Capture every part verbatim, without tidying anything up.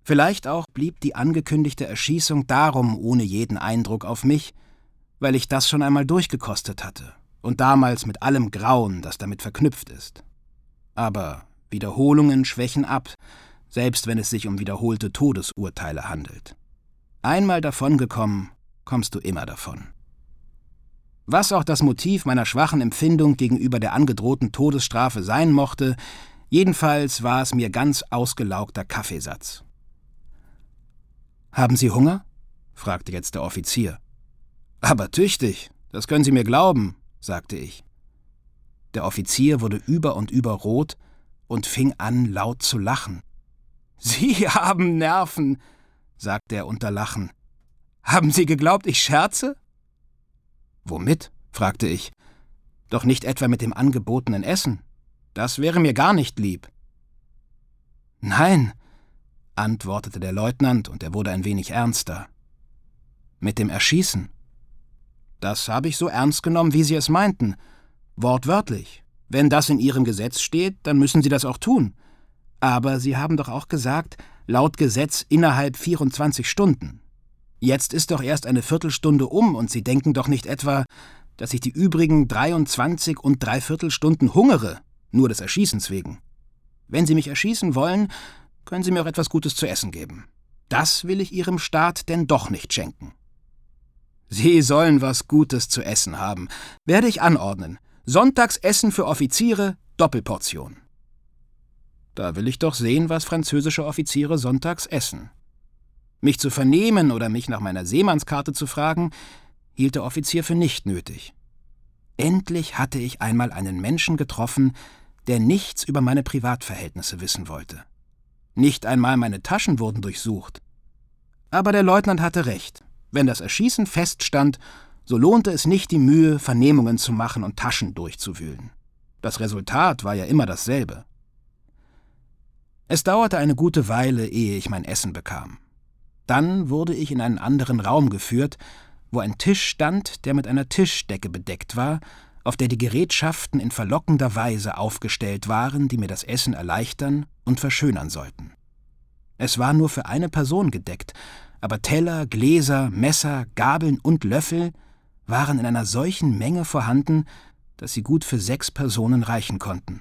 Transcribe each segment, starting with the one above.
Vielleicht auch blieb die angekündigte Erschießung darum ohne jeden Eindruck auf mich, weil ich das schon einmal durchgekostet hatte und damals mit allem Grauen, das damit verknüpft ist. Aber Wiederholungen schwächen ab, selbst wenn es sich um wiederholte Todesurteile handelt. Einmal davongekommen, kommst du immer davon. Was auch das Motiv meiner schwachen Empfindung gegenüber der angedrohten Todesstrafe sein mochte, jedenfalls war es mir ganz ausgelaugter Kaffeesatz. »Haben Sie Hunger?« fragte jetzt der Offizier. »Aber tüchtig, das können Sie mir glauben«, sagte ich. Der Offizier wurde über und über rot und fing an, laut zu lachen. »Sie haben Nerven«, sagte er unter Lachen. »Haben Sie geglaubt, ich scherze?« »Womit?« fragte ich. »Doch nicht etwa mit dem angebotenen Essen. Das wäre mir gar nicht lieb.« »Nein«, antwortete der Leutnant, und er wurde ein wenig ernster. »Mit dem Erschießen. Das habe ich so ernst genommen, wie Sie es meinten. Wortwörtlich. Wenn das in Ihrem Gesetz steht, dann müssen Sie das auch tun. Aber Sie haben doch auch gesagt, laut Gesetz innerhalb vierundzwanzig Stunden. Jetzt ist doch erst eine Viertelstunde um und Sie denken doch nicht etwa, dass ich die übrigen dreiundzwanzig und dreiviertel Stunden hungere, nur des Erschießens wegen. Wenn Sie mich erschießen wollen, können Sie mir auch etwas Gutes zu essen geben. Das will ich Ihrem Staat denn doch nicht schenken.« »Sie sollen was Gutes zu essen haben. Werde ich anordnen. Sonntagsessen für Offiziere, Doppelportion.« Da will ich doch sehen, was französische Offiziere sonntags essen. Mich zu vernehmen oder mich nach meiner Seemannskarte zu fragen, hielt der Offizier für nicht nötig. Endlich hatte ich einmal einen Menschen getroffen, der nichts über meine Privatverhältnisse wissen wollte. Nicht einmal meine Taschen wurden durchsucht. Aber der Leutnant hatte recht. Wenn das Erschießen feststand, so lohnte es nicht die Mühe, Vernehmungen zu machen und Taschen durchzuwühlen. Das Resultat war ja immer dasselbe. Es dauerte eine gute Weile, ehe ich mein Essen bekam. Dann wurde ich in einen anderen Raum geführt, wo ein Tisch stand, der mit einer Tischdecke bedeckt war, auf der die Gerätschaften in verlockender Weise aufgestellt waren, die mir das Essen erleichtern und verschönern sollten. Es war nur für eine Person gedeckt, aber Teller, Gläser, Messer, Gabeln und Löffel waren in einer solchen Menge vorhanden, dass sie gut für sechs Personen reichen konnten.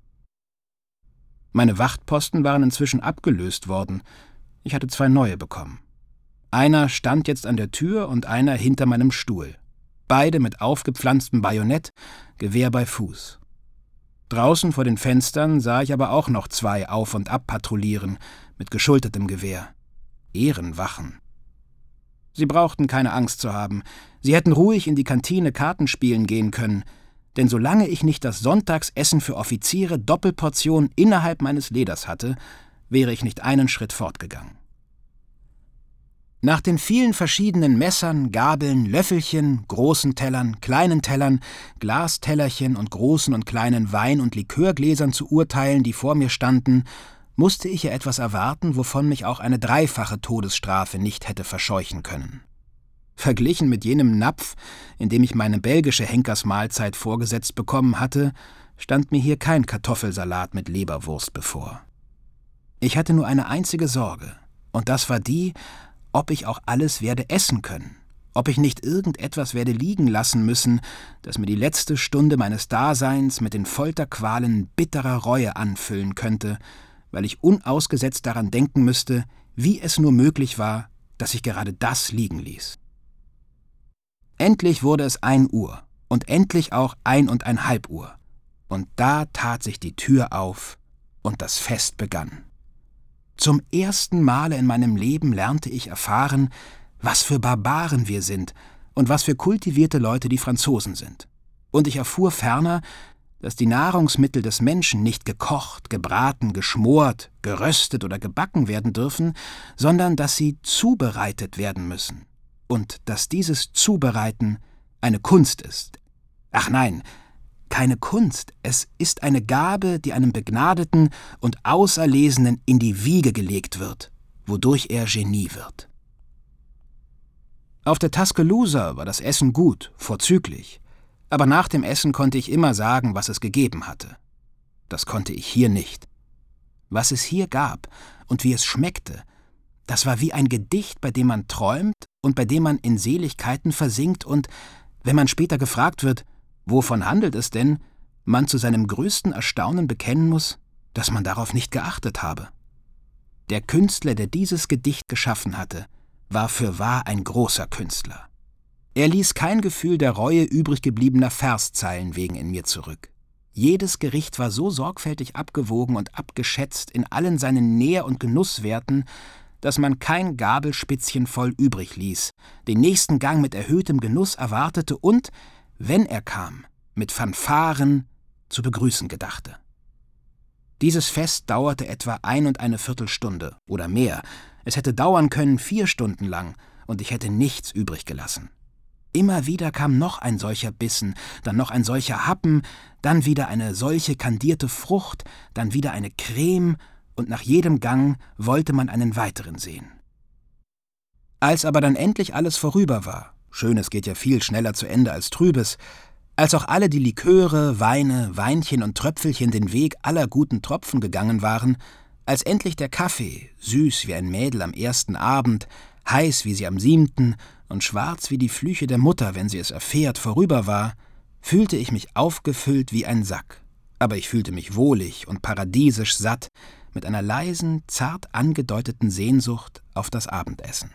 Meine Wachtposten waren inzwischen abgelöst worden. Ich hatte zwei neue bekommen. Einer stand jetzt an der Tür und einer hinter meinem Stuhl. Beide mit aufgepflanztem Bajonett, Gewehr bei Fuß. Draußen vor den Fenstern sah ich aber auch noch zwei auf und ab patrouillieren, mit geschultertem Gewehr. Ehrenwachen. Sie brauchten keine Angst zu haben. Sie hätten ruhig in die Kantine Karten spielen gehen können, denn solange ich nicht das Sonntagsessen für Offiziere Doppelportion innerhalb meines Leders hatte, wäre ich nicht einen Schritt fortgegangen. Nach den vielen verschiedenen Messern, Gabeln, Löffelchen, großen Tellern, kleinen Tellern, Glastellerchen und großen und kleinen Wein- und Likörgläsern zu urteilen, die vor mir standen, musste ich ja etwas erwarten, wovon mich auch eine dreifache Todesstrafe nicht hätte verscheuchen können. Verglichen mit jenem Napf, in dem ich meine belgische Henkersmahlzeit vorgesetzt bekommen hatte, stand mir hier kein Kartoffelsalat mit Leberwurst bevor. Ich hatte nur eine einzige Sorge, und das war die, ob ich auch alles werde essen können, ob ich nicht irgendetwas werde liegen lassen müssen, das mir die letzte Stunde meines Daseins mit den Folterqualen bitterer Reue anfüllen könnte, weil ich unausgesetzt daran denken müsste, wie es nur möglich war, dass ich gerade das liegen ließ. Endlich wurde es ein Uhr und endlich auch ein und ein halb Uhr, und da tat sich die Tür auf und das Fest begann. Zum ersten Male in meinem Leben lernte ich erfahren, was für Barbaren wir sind und was für kultivierte Leute die Franzosen sind. Und ich erfuhr ferner, dass die Nahrungsmittel des Menschen nicht gekocht, gebraten, geschmort, geröstet oder gebacken werden dürfen, sondern dass sie zubereitet werden müssen. Und dass dieses Zubereiten eine Kunst ist. Ach nein, keine Kunst, es ist eine Gabe, die einem Begnadeten und Auserlesenen in die Wiege gelegt wird, wodurch er Genie wird. Auf der Tuscaloosa war das Essen gut, vorzüglich, aber nach dem Essen konnte ich immer sagen, was es gegeben hatte. Das konnte ich hier nicht. Was es hier gab und wie es schmeckte, Das war wie ein Gedicht, bei dem man träumt und bei dem man in Seligkeiten versinkt und, wenn man später gefragt wird, wovon handelt es denn, man zu seinem größten Erstaunen bekennen muss, dass man darauf nicht geachtet habe. Der Künstler, der dieses Gedicht geschaffen hatte, war fürwahr ein großer Künstler. Er ließ kein Gefühl der Reue übrig gebliebener Verszeilen wegen in mir zurück. Jedes Gericht war so sorgfältig abgewogen und abgeschätzt in allen seinen Nähr- und Genusswerten, dass man kein Gabelspitzchen voll übrig ließ, den nächsten Gang mit erhöhtem Genuss erwartete und, wenn er kam, mit Fanfaren zu begrüßen gedachte. Dieses Fest dauerte etwa ein und eine Viertelstunde oder mehr. Es hätte dauern können vier Stunden lang, und ich hätte nichts übrig gelassen. Immer wieder kam noch ein solcher Bissen, dann noch ein solcher Happen, dann wieder eine solche kandierte Frucht, dann wieder eine Creme, und nach jedem Gang wollte man einen weiteren sehen. Als aber dann endlich alles vorüber war, Schönes geht ja viel schneller zu Ende als Trübes, als auch alle die Liköre, Weine, Weinchen und Tröpfelchen den Weg aller guten Tropfen gegangen waren, als endlich der Kaffee, süß wie ein Mädel am ersten Abend, heiß wie sie am siebten und schwarz wie die Flüche der Mutter, wenn sie es erfährt, vorüber war, fühlte ich mich aufgefüllt wie ein Sack, aber ich fühlte mich wohlig und paradiesisch satt, mit einer leisen, zart angedeuteten Sehnsucht auf das Abendessen.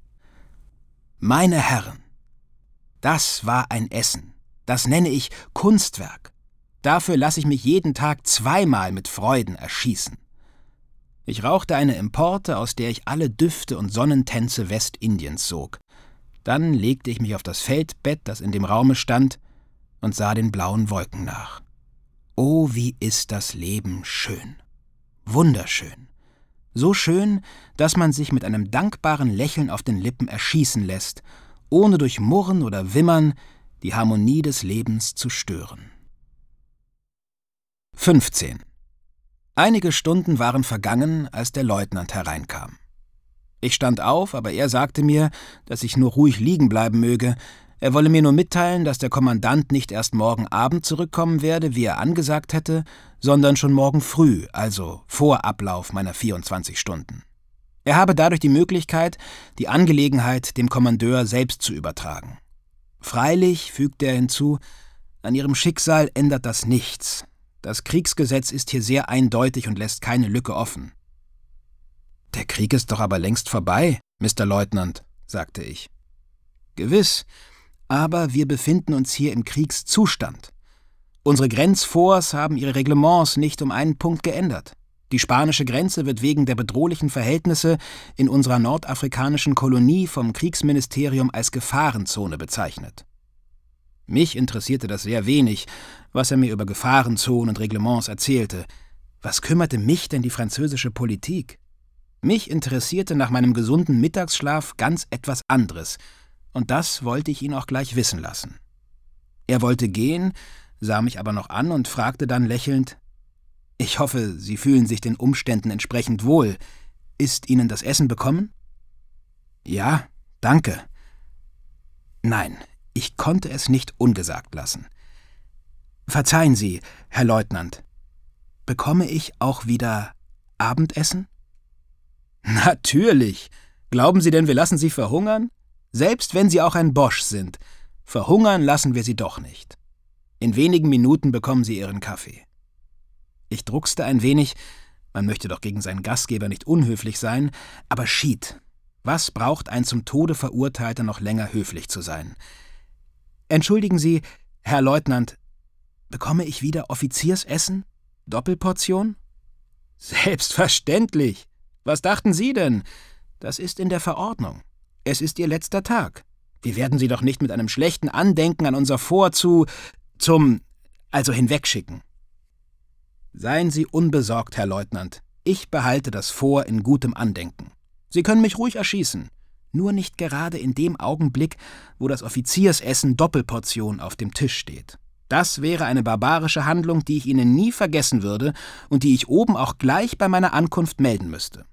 Meine Herren, das war ein Essen, das nenne ich Kunstwerk. Dafür lasse ich mich jeden Tag zweimal mit Freuden erschießen. Ich rauchte eine Importe, aus der ich alle Düfte und Sonnentänze Westindiens sog. Dann legte ich mich auf das Feldbett, das in dem Raume stand, und sah den blauen Wolken nach. Oh, wie ist das Leben schön! Wunderschön! So schön, dass man sich mit einem dankbaren Lächeln auf den Lippen erschießen lässt, ohne durch Murren oder Wimmern die Harmonie des Lebens zu stören. fünfzehn. Einige Stunden waren vergangen, als der Leutnant hereinkam. Ich stand auf, aber er sagte mir, dass ich nur ruhig liegen bleiben möge. Er wolle mir nur mitteilen, dass der Kommandant nicht erst morgen Abend zurückkommen werde, wie er angesagt hätte, sondern schon morgen früh, also vor Ablauf meiner vierundzwanzig Stunden. Er habe dadurch die Möglichkeit, die Angelegenheit dem Kommandeur selbst zu übertragen. Freilich, fügte er hinzu, an ihrem Schicksal ändert das nichts. Das Kriegsgesetz ist hier sehr eindeutig und lässt keine Lücke offen. »Der Krieg ist doch aber längst vorbei, Mister Leutnant«, sagte ich. »Gewiss, aber wir befinden uns hier im Kriegszustand. Unsere Grenzforts haben ihre Reglements nicht um einen Punkt geändert. Die spanische Grenze wird wegen der bedrohlichen Verhältnisse in unserer nordafrikanischen Kolonie vom Kriegsministerium als Gefahrenzone bezeichnet. Mich interessierte das sehr wenig, was er mir über Gefahrenzonen und Reglements erzählte. Was kümmerte mich denn die französische Politik? Mich interessierte nach meinem gesunden Mittagsschlaf ganz etwas anderes, und das wollte ich ihn auch gleich wissen lassen. Er wollte gehen, sah mich aber noch an und fragte dann lächelnd: »Ich hoffe, Sie fühlen sich den Umständen entsprechend wohl. Ist Ihnen das Essen bekommen?« »Ja, danke.« Nein, ich konnte es nicht ungesagt lassen. »Verzeihen Sie, Herr Leutnant, bekomme ich auch wieder Abendessen?« »Natürlich! Glauben Sie denn, wir lassen Sie verhungern? Selbst wenn Sie auch ein Bosch sind, verhungern lassen wir Sie doch nicht. In wenigen Minuten bekommen Sie Ihren Kaffee.« Ich druckste ein wenig, man möchte doch gegen seinen Gastgeber nicht unhöflich sein, aber schied. Was braucht ein zum Tode Verurteilter noch länger höflich zu sein? »Entschuldigen Sie, Herr Leutnant, bekomme ich wieder Offiziersessen? Doppelportion?« »Selbstverständlich! Was dachten Sie denn? Das ist in der Verordnung. Es ist Ihr letzter Tag. Wir werden Sie doch nicht mit einem schlechten Andenken an unser Fort zu... zum... also hinwegschicken.« »Seien Sie unbesorgt, Herr Leutnant. Ich behalte das Fort in gutem Andenken. Sie können mich ruhig erschießen. Nur nicht gerade in dem Augenblick, wo das Offiziersessen Doppelportion auf dem Tisch steht. Das wäre eine barbarische Handlung, die ich Ihnen nie vergessen würde und die ich oben auch gleich bei meiner Ankunft melden müsste.«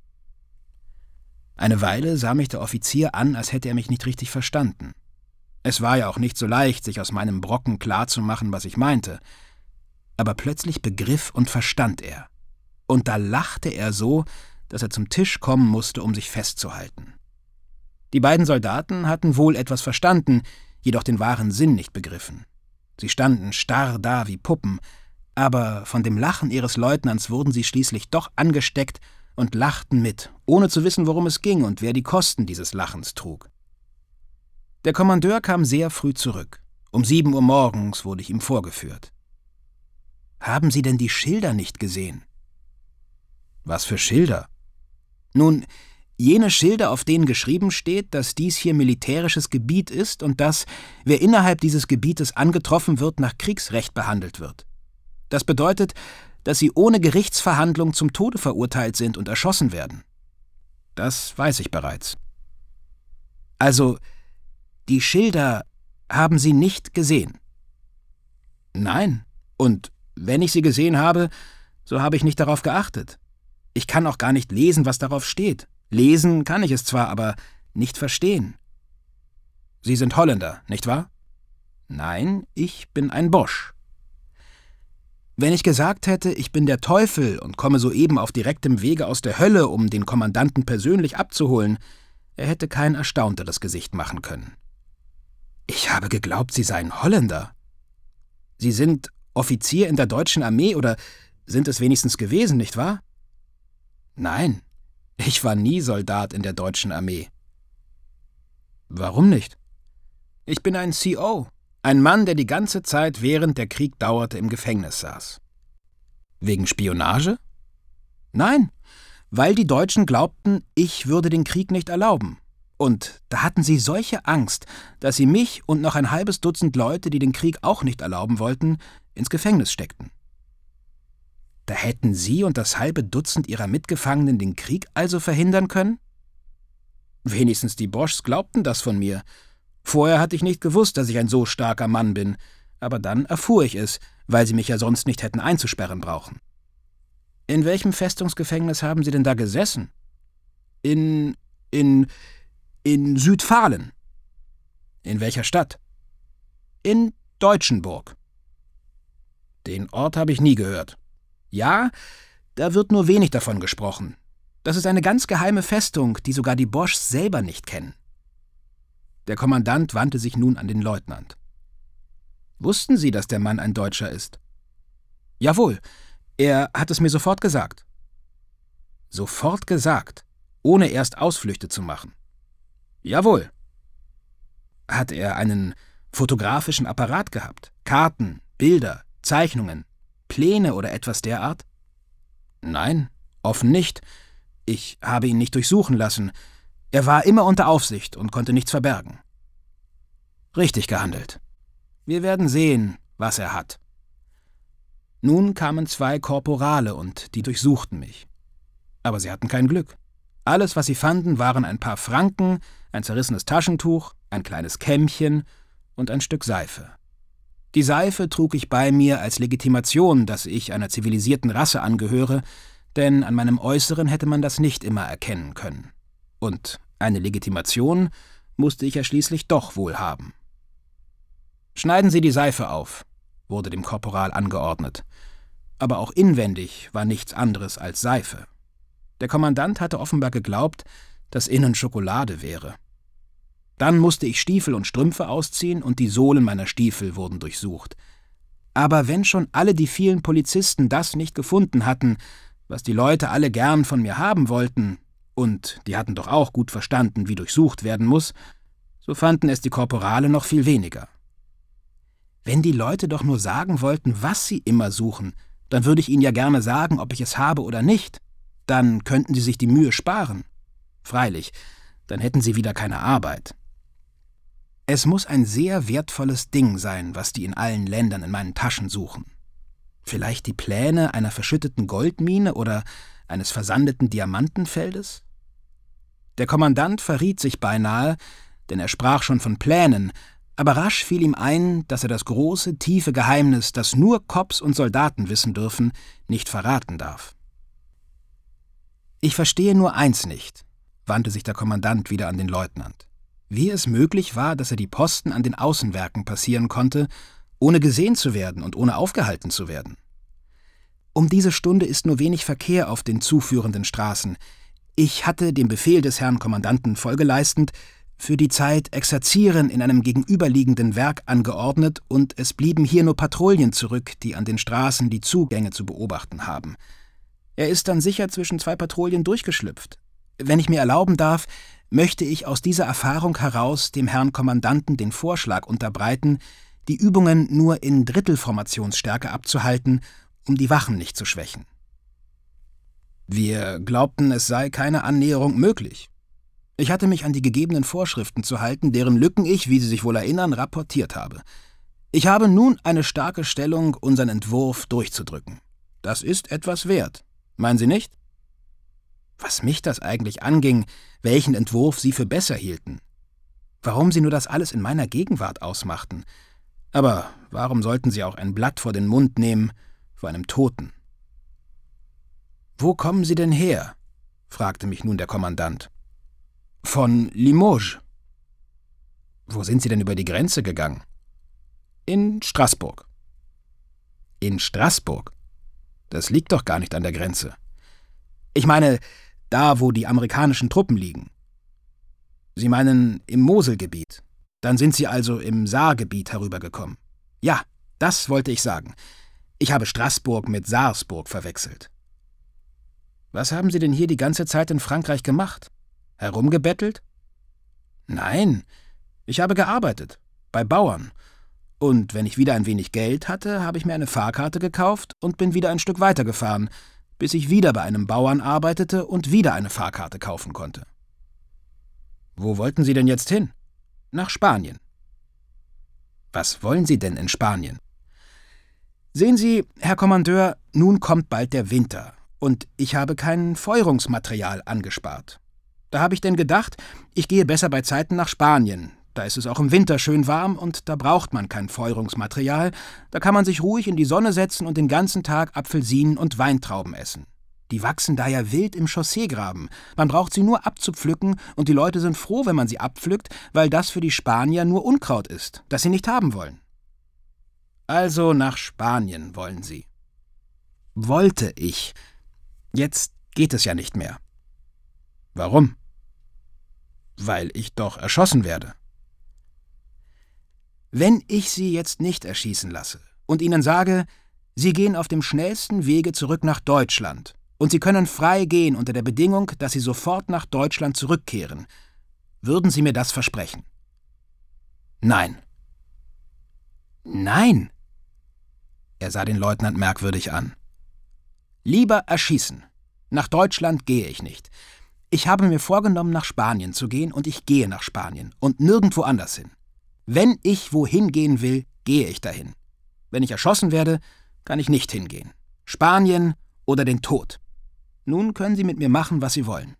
Eine Weile sah mich der Offizier an, als hätte er mich nicht richtig verstanden. Es war ja auch nicht so leicht, sich aus meinem Brocken klarzumachen, was ich meinte. Aber plötzlich begriff und verstand er. Und da lachte er so, dass er zum Tisch kommen musste, um sich festzuhalten. Die beiden Soldaten hatten wohl etwas verstanden, jedoch den wahren Sinn nicht begriffen. Sie standen starr da wie Puppen, aber von dem Lachen ihres Leutnants wurden sie schließlich doch angesteckt und lachten mit, ohne zu wissen, worum es ging und wer die Kosten dieses Lachens trug. Der Kommandeur kam sehr früh zurück. Um sieben Uhr morgens wurde ich ihm vorgeführt. »Haben Sie denn die Schilder nicht gesehen?« »Was für Schilder?« »Nun, jene Schilder, auf denen geschrieben steht, dass dies hier militärisches Gebiet ist und dass, wer innerhalb dieses Gebietes angetroffen wird, nach Kriegsrecht behandelt wird. Das bedeutet, dass sie ohne Gerichtsverhandlung zum Tode verurteilt sind und erschossen werden.« »Das weiß ich bereits.« »Also, die Schilder haben Sie nicht gesehen?« »Nein, und wenn ich sie gesehen habe, so habe ich nicht darauf geachtet. Ich kann auch gar nicht lesen, was darauf steht. Lesen kann ich es zwar, aber nicht verstehen.« »Sie sind Holländer, nicht wahr?« »Nein, ich bin ein Bosch.« »Wenn ich gesagt hätte, ich bin der Teufel und komme soeben auf direktem Wege aus der Hölle, um den Kommandanten persönlich abzuholen, er hätte kein erstaunteres Gesicht machen können.« »Ich habe geglaubt, Sie seien Holländer.« »Sie sind Offizier in der deutschen Armee oder sind es wenigstens gewesen, nicht wahr?« »Nein, ich war nie Soldat in der deutschen Armee.« »Warum nicht?« »Ich bin ein C O, ein Mann, der die ganze Zeit, während der Krieg dauerte, im Gefängnis saß.« »Wegen Spionage?« »Nein, weil die Deutschen glaubten, ich würde den Krieg nicht erlauben. Und da hatten sie solche Angst, dass sie mich und noch ein halbes Dutzend Leute, die den Krieg auch nicht erlauben wollten, ins Gefängnis steckten.« »Da hätten Sie und das halbe Dutzend Ihrer Mitgefangenen den Krieg also verhindern können?« »Wenigstens die Boschs glaubten das von mir. Vorher hatte ich nicht gewusst, dass ich ein so starker Mann bin, aber dann erfuhr ich es, weil sie mich ja sonst nicht hätten einzusperren brauchen.« »In welchem Festungsgefängnis haben Sie denn da gesessen?« »In... in... in Südfahlen.« »In welcher Stadt?« »In Deutschenburg.« »Den Ort habe ich nie gehört.« »Ja, da wird nur wenig davon gesprochen. Das ist eine ganz geheime Festung, die sogar die Boschs selber nicht kennen.« Der Kommandant wandte sich nun an den Leutnant. »Wussten Sie, dass der Mann ein Deutscher ist?« »Jawohl, er hat es mir sofort gesagt.« »Sofort gesagt, ohne erst Ausflüchte zu machen?« »Jawohl.« »Hat er einen fotografischen Apparat gehabt? Karten, Bilder, Zeichnungen, Pläne oder etwas derart?« »Nein, offen nicht. Ich habe ihn nicht durchsuchen lassen. Er war immer unter Aufsicht und konnte nichts verbergen.« »Richtig gehandelt. Wir werden sehen, was er hat.« Nun kamen zwei Korporale und die durchsuchten mich. Aber sie hatten kein Glück. Alles, was sie fanden, waren ein paar Franken, ein zerrissenes Taschentuch, ein kleines Kämmchen und ein Stück Seife. Die Seife trug ich bei mir als Legitimation, dass ich einer zivilisierten Rasse angehöre, denn an meinem Äußeren hätte man das nicht immer erkennen können. Und eine Legitimation musste ich ja schließlich doch wohl haben. »Schneiden Sie die Seife auf«, wurde dem Korporal angeordnet. Aber auch inwendig war nichts anderes als Seife. Der Kommandant hatte offenbar geglaubt, dass innen Schokolade wäre. Dann musste ich Stiefel und Strümpfe ausziehen und die Sohlen meiner Stiefel wurden durchsucht. Aber wenn schon alle die vielen Polizisten das nicht gefunden hatten, was die Leute alle gern von mir haben wollten, und die hatten doch auch gut verstanden, wie durchsucht werden muss, so fanden es die Korporale noch viel weniger. Wenn die Leute doch nur sagen wollten, was sie immer suchen, dann würde ich ihnen ja gerne sagen, ob ich es habe oder nicht. Dann könnten sie sich die Mühe sparen. Freilich, dann hätten sie wieder keine Arbeit. Es muss ein sehr wertvolles Ding sein, was die in allen Ländern in meinen Taschen suchen. Vielleicht die Pläne einer verschütteten Goldmine oder eines versandeten Diamantenfeldes? Der Kommandant verriet sich beinahe, denn er sprach schon von Plänen, aber rasch fiel ihm ein, dass er das große, tiefe Geheimnis, das nur Kopps und Soldaten wissen dürfen, nicht verraten darf. »Ich verstehe nur eins nicht«, wandte sich der Kommandant wieder an den Leutnant. Wie es möglich war, dass er die Posten an den Außenwerken passieren konnte, ohne gesehen zu werden und ohne aufgehalten zu werden. Um diese Stunde ist nur wenig Verkehr auf den zuführenden Straßen. Ich hatte dem Befehl des Herrn Kommandanten Folge leistend für die Zeit Exerzieren in einem gegenüberliegenden Werk angeordnet, und es blieben hier nur Patrouillen zurück, die an den Straßen die Zugänge zu beobachten haben. Er ist dann sicher zwischen zwei Patrouillen durchgeschlüpft. Wenn ich mir erlauben darf, möchte ich aus dieser Erfahrung heraus dem Herrn Kommandanten den Vorschlag unterbreiten, die Übungen nur in Drittelformationsstärke abzuhalten, um die Wachen nicht zu schwächen. Wir glaubten, es sei keine Annäherung möglich. Ich hatte mich an die gegebenen Vorschriften zu halten, deren Lücken ich, wie Sie sich wohl erinnern, rapportiert habe. Ich habe nun eine starke Stellung, unseren Entwurf durchzudrücken. Das ist etwas wert. Meinen Sie nicht? Was mich das eigentlich anging, welchen Entwurf Sie für besser hielten. Warum Sie nur das alles in meiner Gegenwart ausmachten. Aber warum sollten Sie auch ein Blatt vor den Mund nehmen, vor einem Toten? »Wo kommen Sie denn her?« fragte mich nun der Kommandant. »Von Limoges.« »Wo sind Sie denn über die Grenze gegangen?« »In Straßburg.« »In Straßburg? Das liegt doch gar nicht an der Grenze.« »Ich meine, da, wo die amerikanischen Truppen liegen.« »Sie meinen im Moselgebiet. Dann sind Sie also im Saargebiet herübergekommen.« »Ja, das wollte ich sagen. Ich habe Straßburg mit Sarsburg verwechselt.« »Was haben Sie denn hier die ganze Zeit in Frankreich gemacht? Herumgebettelt?« »Nein, ich habe gearbeitet, bei Bauern. Und wenn ich wieder ein wenig Geld hatte, habe ich mir eine Fahrkarte gekauft und bin wieder ein Stück weitergefahren, bis ich wieder bei einem Bauern arbeitete und wieder eine Fahrkarte kaufen konnte.« »Wo wollten Sie denn jetzt hin?« »Nach Spanien.« »Was wollen Sie denn in Spanien?« »Sehen Sie, Herr Kommandeur, nun kommt bald der Winter. Und ich habe kein Feuerungsmaterial angespart. Da habe ich denn gedacht, ich gehe besser bei Zeiten nach Spanien. Da ist es auch im Winter schön warm und da braucht man kein Feuerungsmaterial. Da kann man sich ruhig in die Sonne setzen und den ganzen Tag Apfelsinen und Weintrauben essen. Die wachsen da ja wild im Chausseegraben. Man braucht sie nur abzupflücken und die Leute sind froh, wenn man sie abpflückt, weil das für die Spanier nur Unkraut ist, das sie nicht haben wollen.« »Also nach Spanien wollen Sie?« »Wollte ich. Jetzt geht es ja nicht mehr.« »Warum?« »Weil ich doch erschossen werde.« »Wenn ich Sie jetzt nicht erschießen lasse und Ihnen sage, Sie gehen auf dem schnellsten Wege zurück nach Deutschland und Sie können frei gehen unter der Bedingung, dass Sie sofort nach Deutschland zurückkehren, würden Sie mir das versprechen?« »Nein.« »Nein?« Er sah den Leutnant merkwürdig an. »Lieber erschießen. Nach Deutschland gehe ich nicht. Ich habe mir vorgenommen, nach Spanien zu gehen, und ich gehe nach Spanien und nirgendwo anders hin. Wenn ich wohin gehen will, gehe ich dahin. Wenn ich erschossen werde, kann ich nicht hingehen. Spanien oder den Tod. Nun können Sie mit mir machen, was Sie wollen.«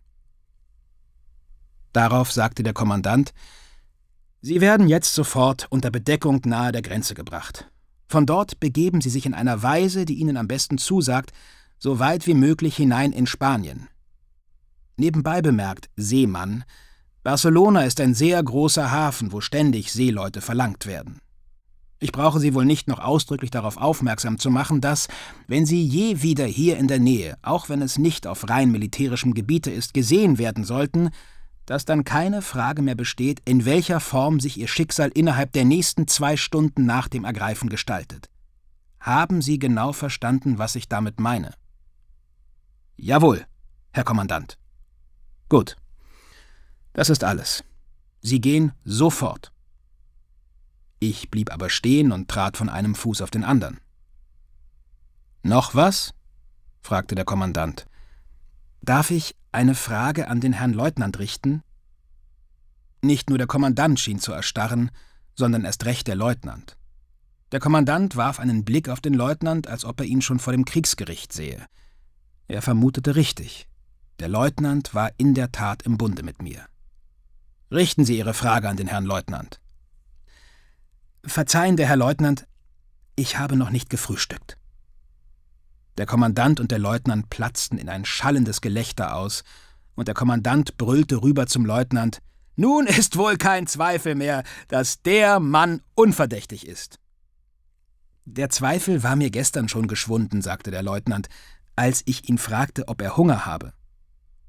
Darauf sagte der Kommandant: »Sie werden jetzt sofort unter Bedeckung nahe der Grenze gebracht. Von dort begeben Sie sich in einer Weise, die Ihnen am besten zusagt, so weit wie möglich hinein in Spanien. Nebenbei bemerkt, Seemann, Barcelona ist ein sehr großer Hafen, wo ständig Seeleute verlangt werden. Ich brauche Sie wohl nicht noch ausdrücklich darauf aufmerksam zu machen, dass, wenn Sie je wieder hier in der Nähe, auch wenn es nicht auf rein militärischem Gebiete ist, gesehen werden sollten, dass dann keine Frage mehr besteht, in welcher Form sich Ihr Schicksal innerhalb der nächsten zwei Stunden nach dem Ergreifen gestaltet. Haben Sie genau verstanden, was ich damit meine?« »Jawohl, Herr Kommandant.« »Gut. Das ist alles. Sie gehen sofort.« Ich blieb aber stehen und trat von einem Fuß auf den anderen. »Noch was?« fragte der Kommandant. »Darf ich eine Frage an den Herrn Leutnant richten?« Nicht nur der Kommandant schien zu erstarren, sondern erst recht der Leutnant. Der Kommandant warf einen Blick auf den Leutnant, als ob er ihn schon vor dem Kriegsgericht sehe. Er vermutete richtig. Der Leutnant war in der Tat im Bunde mit mir. »Richten Sie Ihre Frage an den Herrn Leutnant.« »Verzeihen, der Herr Leutnant, ich habe noch nicht gefrühstückt.« Der Kommandant und der Leutnant platzten in ein schallendes Gelächter aus, und der Kommandant brüllte rüber zum Leutnant: »Nun ist wohl kein Zweifel mehr, dass der Mann unverdächtig ist.« »Der Zweifel war mir gestern schon geschwunden«, sagte der Leutnant, »als ich ihn fragte, ob er Hunger habe.«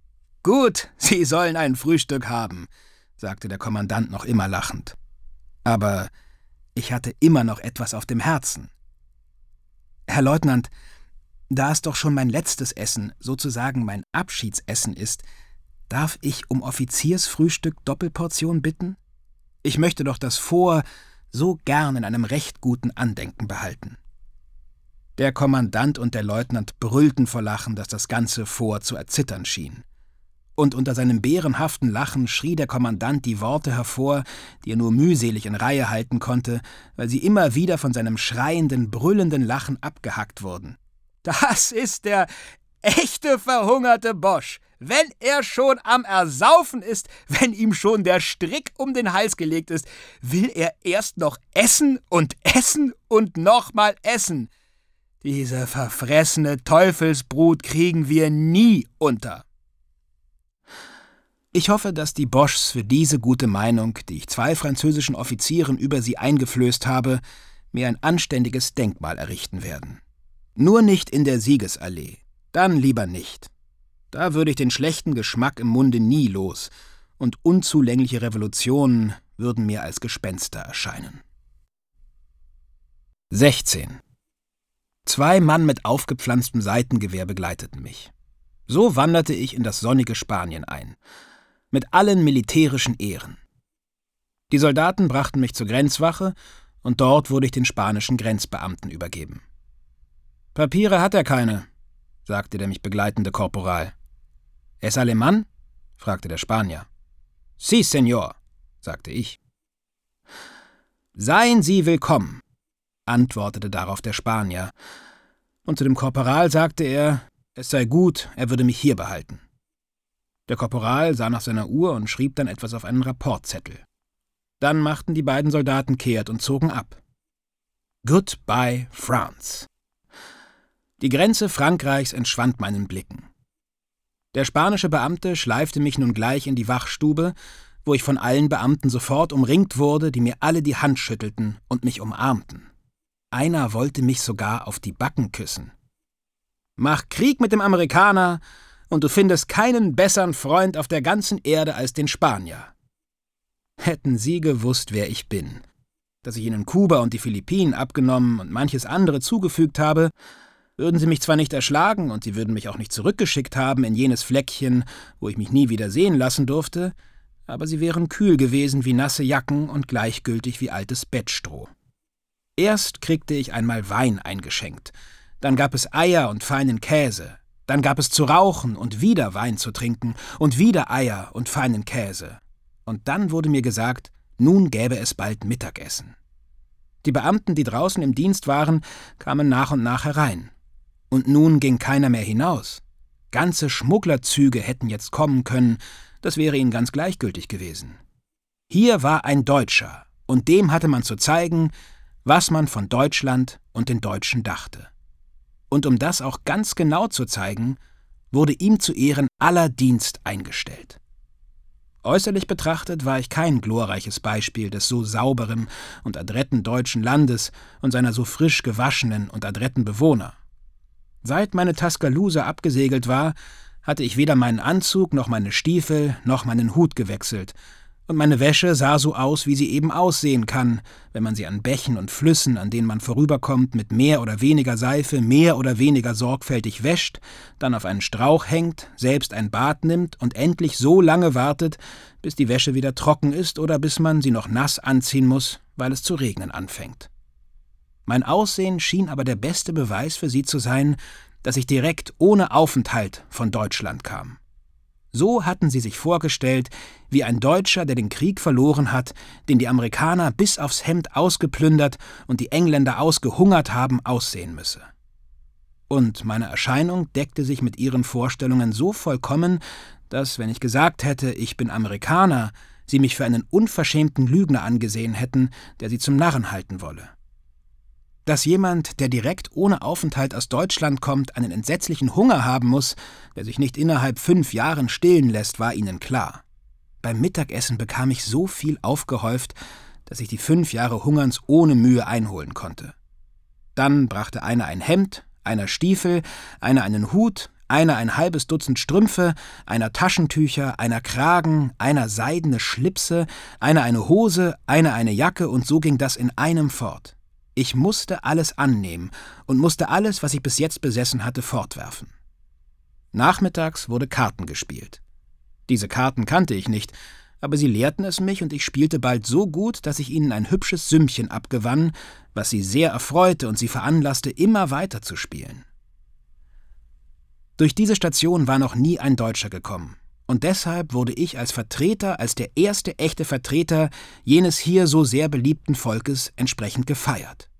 »Gut, Sie sollen ein Frühstück haben«, sagte der Kommandant noch immer lachend. Aber ich hatte immer noch etwas auf dem Herzen. »Herr Leutnant, da es doch schon mein letztes Essen, sozusagen mein Abschiedsessen ist, darf ich um Offiziersfrühstück Doppelportion bitten? Ich möchte doch das Fort so gern in einem recht guten Andenken behalten.« Der Kommandant und der Leutnant brüllten vor Lachen, dass das ganze Fort zu erzittern schien. Und unter seinem bärenhaften Lachen schrie der Kommandant die Worte hervor, die er nur mühselig in Reihe halten konnte, weil sie immer wieder von seinem schreienden, brüllenden Lachen abgehackt wurden. »Das ist der echte verhungerte Bosch! Wenn er schon am Ersaufen ist, wenn ihm schon der Strick um den Hals gelegt ist, will er erst noch essen und essen und nochmal essen. Diese verfressene Teufelsbrut kriegen wir nie unter.« Ich hoffe, dass die Boschs für diese gute Meinung, die ich zwei französischen Offizieren über sie eingeflößt habe, mir ein anständiges Denkmal errichten werden. Nur nicht in der Siegesallee, dann lieber nicht. Da würde ich den schlechten Geschmack im Munde nie los, und unzulängliche Revolutionen würden mir als Gespenster erscheinen. sechzehn. Zwei Mann mit aufgepflanztem Seitengewehr begleiteten mich. So wanderte ich in das sonnige Spanien ein, mit allen militärischen Ehren. Die Soldaten brachten mich zur Grenzwache, und dort wurde ich den spanischen Grenzbeamten übergeben. »Papiere hat er keine«, sagte der mich begleitende Korporal. »Es Alemán?« fragte der Spanier. »Sí, Señor«, sagte ich. »Seien Sie willkommen«, antwortete darauf der Spanier, und zu dem Korporal sagte er, es sei gut, er würde mich hier behalten. Der Korporal sah nach seiner Uhr und schrieb dann etwas auf einen Rapportzettel. Dann machten die beiden Soldaten kehrt und zogen ab. Goodbye, France. Die Grenze Frankreichs entschwand meinen Blicken. Der spanische Beamte schleifte mich nun gleich in die Wachstube, wo ich von allen Beamten sofort umringt wurde, die mir alle die Hand schüttelten und mich umarmten. Einer wollte mich sogar auf die Backen küssen. »Mach Krieg mit dem Amerikaner, und du findest keinen besseren Freund auf der ganzen Erde als den Spanier.« Hätten Sie gewusst, wer ich bin, dass ich Ihnen Kuba und die Philippinen abgenommen und manches andere zugefügt habe, würden Sie mich zwar nicht erschlagen und Sie würden mich auch nicht zurückgeschickt haben in jenes Fleckchen, wo ich mich nie wieder sehen lassen durfte, aber Sie wären kühl gewesen wie nasse Jacken und gleichgültig wie altes Bettstroh. Erst kriegte ich einmal Wein eingeschenkt, dann gab es Eier und feinen Käse, dann gab es zu rauchen und wieder Wein zu trinken und wieder Eier und feinen Käse. Und dann wurde mir gesagt, nun gäbe es bald Mittagessen. Die Beamten, die draußen im Dienst waren, kamen nach und nach herein. Und nun ging keiner mehr hinaus. Ganze Schmugglerzüge hätten jetzt kommen können, das wäre ihnen ganz gleichgültig gewesen. Hier war ein Deutscher, und dem hatte man zu zeigen, was man von Deutschland und den Deutschen dachte. Und um das auch ganz genau zu zeigen, wurde ihm zu Ehren aller Dienst eingestellt. Äußerlich betrachtet war ich kein glorreiches Beispiel des so sauberen und adretten deutschen Landes und seiner so frisch gewaschenen und adretten Bewohner. Seit meine Tuscaloosa abgesegelt war, hatte ich weder meinen Anzug noch meine Stiefel noch meinen Hut gewechselt, und meine Wäsche sah so aus, wie sie eben aussehen kann, wenn man sie an Bächen und Flüssen, an denen man vorüberkommt, mit mehr oder weniger Seife, mehr oder weniger sorgfältig wäscht, dann auf einen Strauch hängt, selbst ein Bad nimmt und endlich so lange wartet, bis die Wäsche wieder trocken ist oder bis man sie noch nass anziehen muss, weil es zu regnen anfängt. Mein Aussehen schien aber der beste Beweis für sie zu sein, dass ich direkt ohne Aufenthalt von Deutschland kam. So hatten sie sich vorgestellt, wie ein Deutscher, der den Krieg verloren hat, den die Amerikaner bis aufs Hemd ausgeplündert und die Engländer ausgehungert haben, aussehen müsse. Und meine Erscheinung deckte sich mit ihren Vorstellungen so vollkommen, dass, wenn ich gesagt hätte, ich bin Amerikaner, sie mich für einen unverschämten Lügner angesehen hätten, der sie zum Narren halten wolle. Dass jemand, der direkt ohne Aufenthalt aus Deutschland kommt, einen entsetzlichen Hunger haben muss, der sich nicht innerhalb fünf Jahren stillen lässt, war ihnen klar. Beim Mittagessen bekam ich so viel aufgehäuft, dass ich die fünf Jahre Hungerns ohne Mühe einholen konnte. Dann brachte einer ein Hemd, einer Stiefel, einer einen Hut, einer ein halbes Dutzend Strümpfe, einer Taschentücher, einer Kragen, einer seidene Schlipse, einer eine Hose, einer eine Jacke, und so ging das in einem fort. Ich musste alles annehmen und musste alles, was ich bis jetzt besessen hatte, fortwerfen. Nachmittags wurde Karten gespielt. Diese Karten kannte ich nicht, aber sie lehrten es mich, und ich spielte bald so gut, dass ich ihnen ein hübsches Sümmchen abgewann, was sie sehr erfreute und sie veranlasste, immer weiter zu spielen. Durch diese Station war noch nie ein Deutscher gekommen, und deshalb wurde ich als Vertreter, als der erste echte Vertreter jenes hier so sehr beliebten Volkes entsprechend gefeiert.